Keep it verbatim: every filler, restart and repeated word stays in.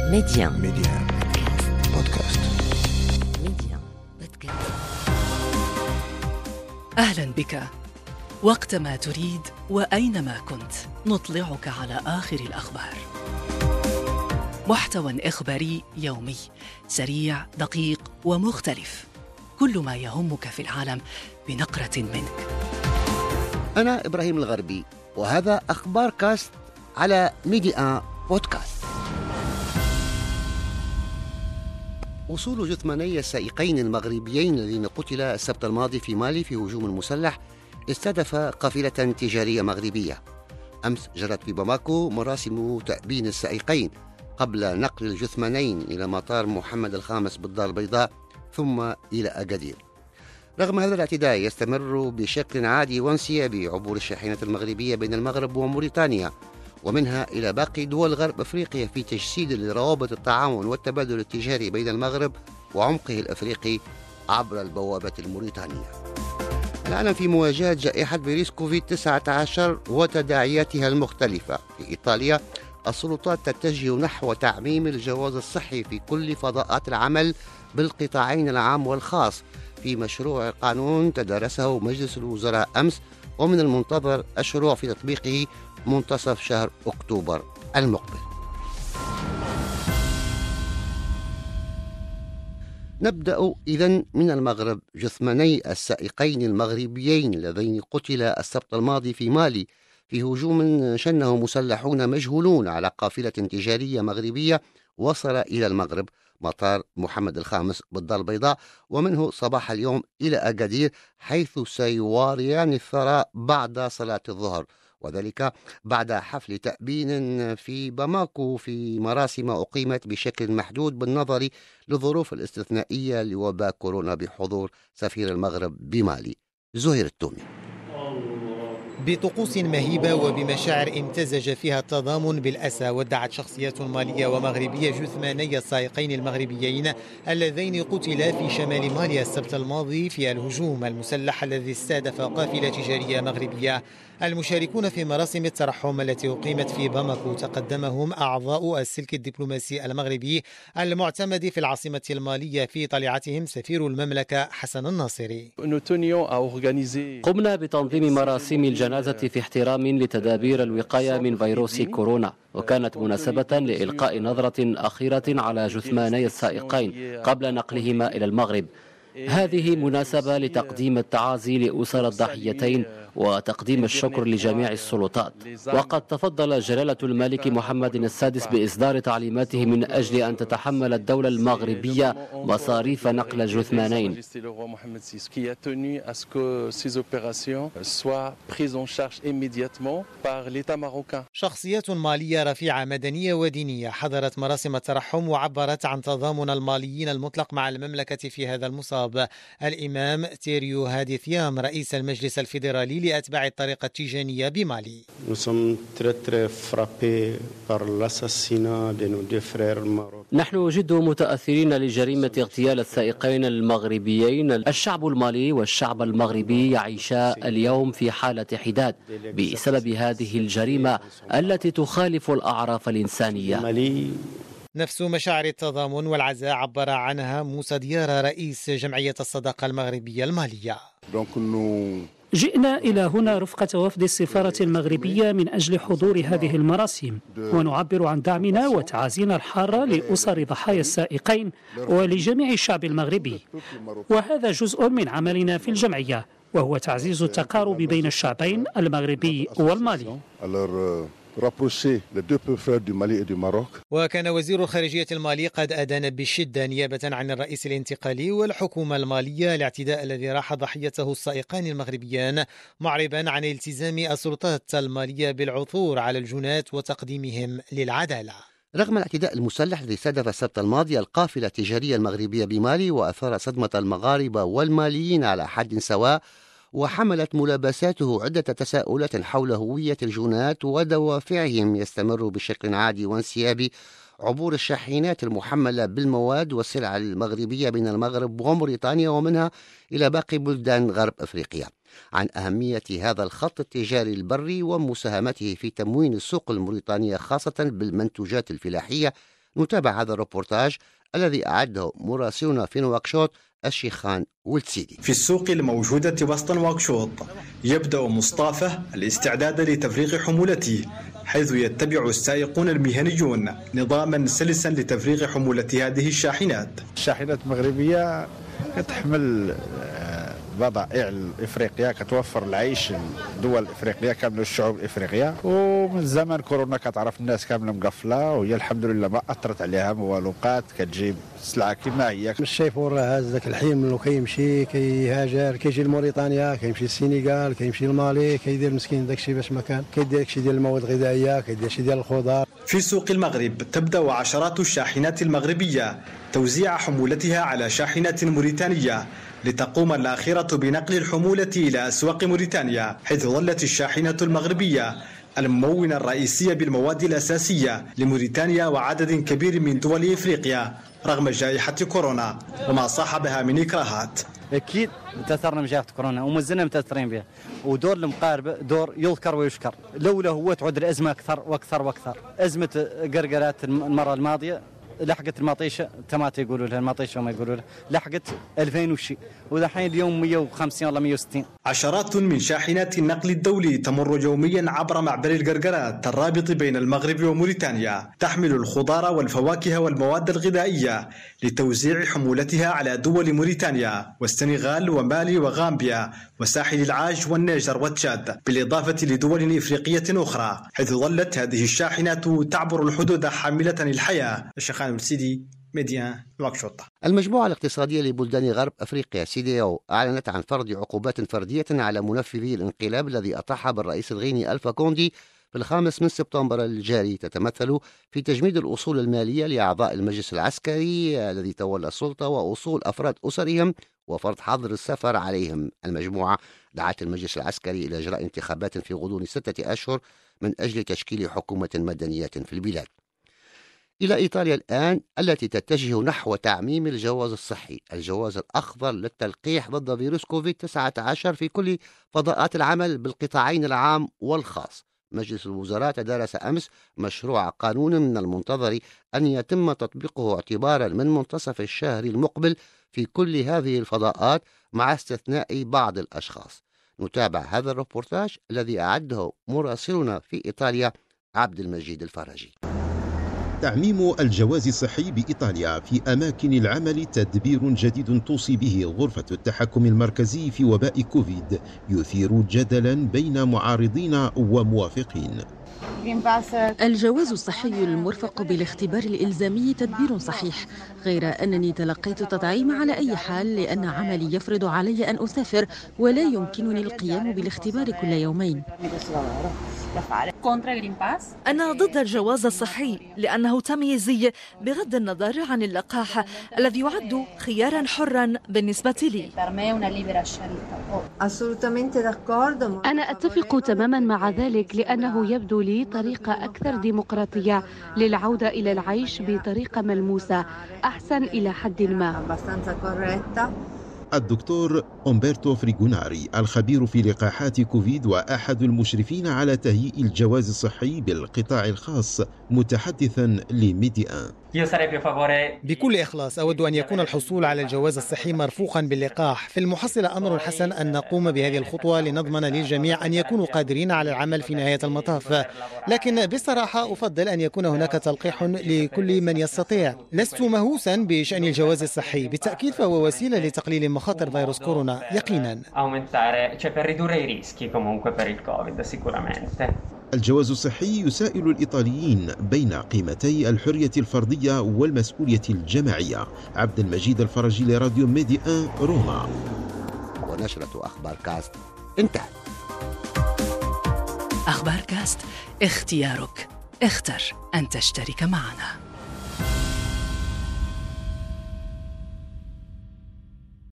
ميديان ميديان بودكاست. ميديان بودكاست. أهلا بك. وقتما تريد وأينما كنت نطلعك على آخر الأخبار. محتوى إخباري يومي سريع دقيق ومختلف، كل ما يهمك في العالم بنقرة منك. أنا إبراهيم الغربي، وهذا أخبار كاست على ميديان بودكاست. وصول جثماني السائقين المغربيين الذين قتلا السبت الماضي في مالي في هجوم مسلح استهدف قافلة تجارية مغربية. أمس جرت في باماكو مراسم تأبين السائقين قبل نقل الجثمانين إلى مطار محمد الخامس بالدار البيضاء ثم إلى أكادير. رغم هذا الاعتداء يستمر بشكل عادي وانسيابي عبور الشاحنات المغربية بين المغرب وموريتانيا ومنها إلى باقي دول غرب أفريقيا في تجسيد لروابط التعاون والتبادل التجاري بين المغرب وعمقه الأفريقي عبر البوابة الموريتانية. العالم في مواجهة جائحة فيروس كوفيد تسعة عشر وتداعياتها المختلفة. في إيطاليا السلطات تتجه نحو تعميم الجواز الصحي في كل فضاءات العمل بالقطاعين العام والخاص في مشروع قانون تدارسه مجلس الوزراء أمس، ومن المنتظر الشروع في تطبيقه منتصف شهر أكتوبر المقبل. نبدأ إذن من المغرب. جثماني السائقين المغربيين اللذين قتلا السبت الماضي في مالي في هجوم شنه مسلحون مجهولون على قافلة تجارية مغربية وصل إلى المغرب مطار محمد الخامس بالدار البيضاء، ومنه صباح اليوم إلى أكادير، حيث سيواريان الثراء بعد صلاة الظهر، وذلك بعد حفل تأبين في باماكو في مراسم أقيمت بشكل محدود بالنظر للظروف الاستثنائية لوباء كورونا بحضور سفير المغرب بمالي زهير التومي. بطقوس مهيبة وبمشاعر امتزج فيها التضامن بالأسى، ودعت شخصيات مالية ومغربية جثماني السائقين المغربيين اللذين قتلا في شمال مالي السبت الماضي في الهجوم المسلح الذي استهدف قافلة تجارية مغربية. المشاركون في مراسم الترحم التي أقيمت في باماكو تقدمهم أعضاء السلك الدبلوماسي المغربي المعتمد في العاصمة المالية، في طليعتهم سفير المملكة حسن الناصري. قمنا بتنظيم مراسم الجنازة في احترام لتدابير الوقاية من فيروس كورونا، وكانت مناسبة لإلقاء نظرة أخيرة على جثماني السائقين قبل نقلهما إلى المغرب. هذه مناسبة لتقديم التعازي لأسر الضحيتين وتقديم الشكر لجميع السلطات. وقد تفضل جلالة الملك محمد السادس بإصدار تعليماته من أجل أن تتحمل الدولة المغربية مصاريف نقل الجثمانين. شخصيات مالية رفيعة مدنية ودينية حضرت مراسم الترحم وعبرت عن تضامن الماليين المطلق مع المملكة في هذا المصاب. الإمام تيريو هادي ثيام رئيس المجلس الفيدرالي لأتباع الطريقة التيجانية بمالي: نحن جد متأثرين لجريمة اغتيال السائقين المغربيين. الشعب المالي والشعب المغربي يعيشا اليوم في حالة حداد بسبب هذه الجريمة التي تخالف الأعراف الإنسانية. نفس مشاعر التضامن والعزاء عبر عنها موسى ديارة رئيس جمعية الصداقة المغربية المالية. جئنا إلى هنا رفقة وفد السفارة المغربية من أجل حضور هذه المراسم، ونعبر عن دعمنا وتعازينا الحارة لأسر ضحايا السائقين ولجميع الشعب المغربي. وهذا جزء من عملنا في الجمعية، وهو تعزيز التقارب بين الشعبين المغربي والمالي. وكان وزير الخارجية المالي قد أدان بشدة نيابة عن الرئيس الانتقالي والحكومة المالية الاعتداء الذي راح ضحيته السائقان المغربيان، معربا عن التزام السلطات المالية بالعثور على الجنات وتقديمهم للعدالة. رغم الاعتداء المسلح الذي استهدف السبت الماضي القافلة التجارية المغربية بمالي وأثار صدمة المغاربة والماليين على حد سواء، وحملت ملابساته عدة تساؤلات حول هوية الجنات ودوافعهم، يستمر بشكل عادي وانسيابي عبور الشاحنات المحملة بالمواد والسلع المغربية بين المغرب وموريتانيا ومنها إلى باقي بلدان غرب أفريقيا. عن أهمية هذا الخط التجاري البري ومساهمته في تموين السوق الموريتانية خاصة بالمنتوجات الفلاحية نتابع هذا الروبورتاج الذي أعده مراسلنا في نواكشوط الشيخان والسيدي. في السوق الموجودة وسط نواكشوط يبدأ مصطفى الاستعداد لتفريغ حمولته، حيث يتبع السائقون المهنيون نظاما سلسا لتفريغ حمولة هذه الشاحنات. الشاحنات المغربية كتحمل بضائع افريقيا، كتوفر العيش الدول الافريقيه كامله والشعوب الافريقيه، ومن زمان كورونا كتعرف الناس كامله مقفله، وهي الحمد لله ما اثرت عليها ما والو، بقات كتجيب السلعه كما هي. مش شايف وراه هاز ذاك الحيم لو كيمشي كيهاجر، كيجي لموريتانيا، كيمشي للسينيغال، كيمشي لمالي، كيدير مسكين داكشي باش ما كان، كيدير داكشي ديال المواد الغذائيه، كيدير داكشي ديال الخضار. في سوق المغرب تبدا عشرات الشاحنات المغربيه توزيع حمولتها على شاحنات موريتانيه، لتقوم الآخرة بنقل الحمولة إلى أسواق موريتانيا، حيث ظلت الشاحنة المغربية الممونة الرئيسية بالمواد الأساسية لموريتانيا وعدد كبير من دول إفريقيا رغم جائحة كورونا وما صاحبها من إكراهات. أكيد تأثرنا من جائحة كورونا وما زلنا متأثرين بها، ودور المقاربة دور يذكر ويشكر، لولا هو تعود الأزمة أكثر وأكثر وأكثر. أزمة قرقرات المرة الماضية لحقت المطيشه تماتي يقولوا لها المطيشه وما يقولوا لها لحقت ألفين وشي، والحين اليوم مية وخمسين ولا مية وستين. عشرات من شاحنات النقل الدولي تمر يوميا عبر معبر القرقرات الرابط بين المغرب وموريتانيا، تحمل الخضار والفواكه والمواد الغذائيه لتوزيع حمولتها على دول موريتانيا والسنغال ومالي وغامبيا وساحل العاج والنيجر والتشاد، بالاضافه لدول افريقيه اخرى، حيث ظلت هذه الشاحنات تعبر الحدود حامله الحياه. الشيخان والسيدي، ميديان نواكشوط. المجموعة الاقتصادية لبلدان غرب أفريقيا سيدياو أعلنت عن فرض عقوبات فردية على منفذي الانقلاب الذي أطاح بالرئيس الغيني ألفا كوندي في الخامس من سبتمبر الجاري، تتمثل في تجميد الأصول المالية لأعضاء المجلس العسكري الذي تولى السلطة وأصول أفراد أسرهم وفرض حظر السفر عليهم. المجموعة دعت المجلس العسكري إلى إجراء انتخابات في غضون ستة أشهر من أجل تشكيل حكومة مدنية في البلاد. إلى إيطاليا الآن التي تتجه نحو تعميم الجواز الصحي، الجواز الأخضر للتلقيح ضد فيروس كوفيد تسعة عشر في كل فضاءات العمل بالقطاعين العام والخاص. مجلس الوزراء تدارس أمس مشروع قانون من المنتظر أن يتم تطبيقه اعتبارا من منتصف الشهر المقبل في كل هذه الفضاءات مع استثناء بعض الأشخاص. نتابع هذا الروبورتاج الذي أعده مراسلنا في إيطاليا عبد المجيد الفرجي. تعميم الجواز الصحي بإيطاليا في أماكن العمل تدبير جديد توصي به غرفة التحكم المركزي في وباء كوفيد يثير جدلا بين معارضين وموافقين. الجواز الصحي المرفق بالاختبار الإلزامي تدبير صحيح، غير أنني تلقيت التطعيم على أي حال لأن عملي يفرض علي أن أسافر ولا يمكنني القيام بالاختبار كل يومين. أنا ضد الجواز الصحي لأنه تمييزي بغض النظر عن اللقاح الذي يعد خيارا حرا بالنسبة لي. أنا أتفق تماما مع ذلك لأنه يبدو لي طريقة أكثر ديمقراطية للعودة إلى العيش بطريقة ملموسة أحسن إلى حد ما. الدكتور أمبرتو فريغوناري الخبير في لقاحات كوفيد وأحد المشرفين على تهيئ الجواز الصحي بالقطاع الخاص متحدثا لميديان. بكل إخلاص أود أن يكون الحصول على الجواز الصحي مرفوقا باللقاح. في المحصلة أمر حسن أن نقوم بهذه الخطوة لنضمن للجميع أن يكونوا قادرين على العمل في نهاية المطاف، لكن بصراحة أفضل أن يكون هناك تلقيح لكل من يستطيع. لست مهووسا بشأن الجواز الصحي، بالتأكيد فهو وسيلة لتقليل مخاطر فيروس كورونا يقينا. الجواز الصحي يسائل الإيطاليين بين قيمتي الحرية الفردية والمسؤولية الجماعية. عبد المجيد الفرجي لراديو ميديان روما. ونشرة أخبار كاست انتهت. أخبار كاست، اختيارك، اختر أن تشترك معنا.